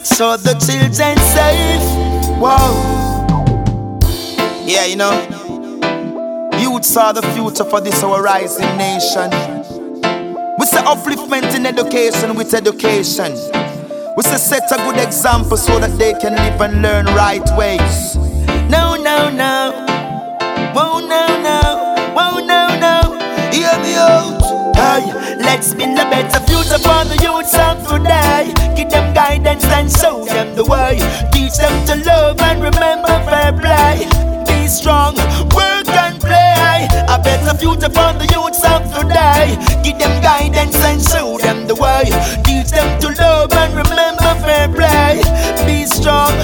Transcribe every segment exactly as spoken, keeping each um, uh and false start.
make sure the children safe. Whoa. Yeah, you know, youths are the future for this our rising nation. We say upliftment in education with education. We say set a good example so that they can live and learn right ways. No, no, no. Whoa, no, no. Whoa, no, no. Hear me out. Hey, let's build a better future for the youths of today. Give them guidance and show them the way. Teach them to love and remember fair play. Be strong, work and play. A better future for the youths of today. Give them guidance and show them the way. Teach them to love and remember fair play. Be strong.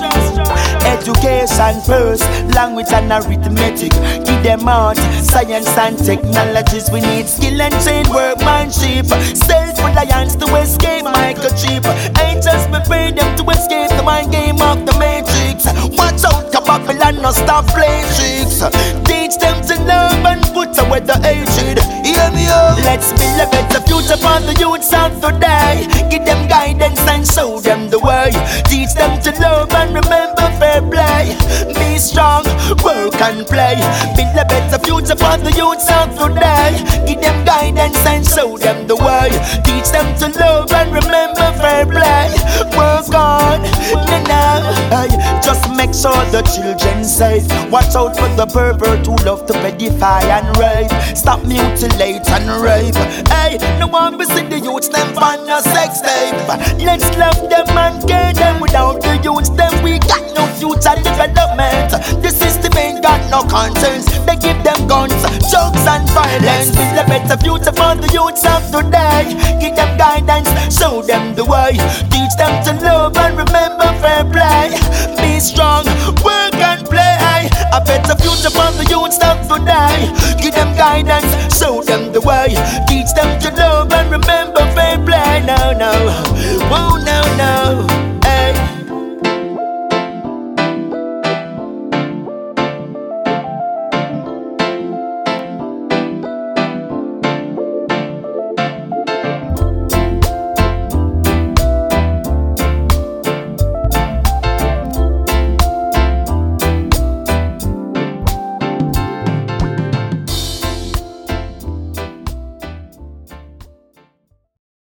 Education first, language and arithmetic. Give them art, science and technologies. We need skill and trained workmanship. Self-reliance to escape microchip. Ain't just me pray them to escape the mind game of the matrix. Watch out, Babylon, no stop playing tricks. Teach them to love and put away the hatred. Hear me out. Let's build a better future for the youths of today. Give them guidance and show them the way. Teach them to love and remember fair play. Be strong, work and play. Build a better future for the youths of today. Give them guidance and show them the way. Teach them to love and remember fair play. Work on, na na. Hey, just make sure the children safe. Watch out for the pervert who love to pedify and rape. Stop, mutilate and rape. Hey, no one will see the youths them on a sex tape. Let's love them and care them. Without the youths them we got no future development. The system ain't got no conscience. They give them guns, drugs and violence. Build a better future for the youths of today. Give them guidance, show them the way. Teach them to love and remember fair play. Be strong, work and play. A better future for the youths of today. Give them guidance, show them the way. Teach them to love and remember fair play. No, no, oh no, no.